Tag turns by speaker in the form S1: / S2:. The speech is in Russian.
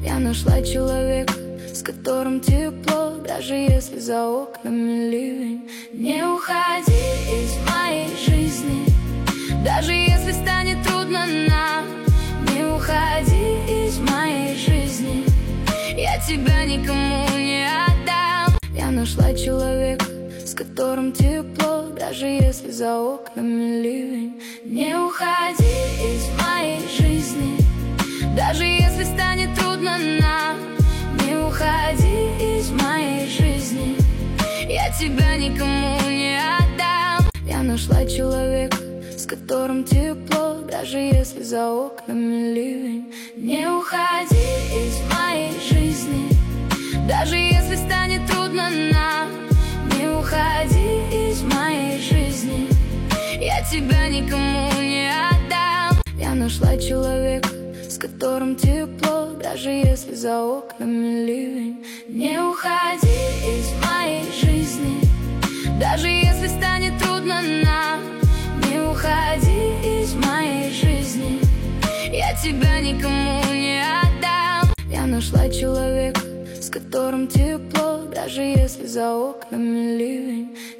S1: Я нашла человека, с которым тепло, даже если за окнами ливень. Не уходи из моей жизни, даже если станет трудно нам. Не уходи из моей жизни, я тебя никому не отдам. Я нашла человека, с которым тепло, даже если за окнами ливень. Не уходи из моей жизни, даже если станет трудно нам. Не уходи из моей жизни, я тебя никому не отдам. Я нашла человека, с которым тепло, даже если за окнами ливень. Не уходи из моей жизни, даже если станет трудно нам. Не уходи из моей жизни, я тебя никому не отдам. Я нашла человека, с которым тепло, даже если за окнами ливень. Не уходи из моей жизни, даже если станет трудно нам. Не уходи из моей жизни, я тебя никому не отдам. Я нашла человека, с которым тепло, даже если за окнами ливень.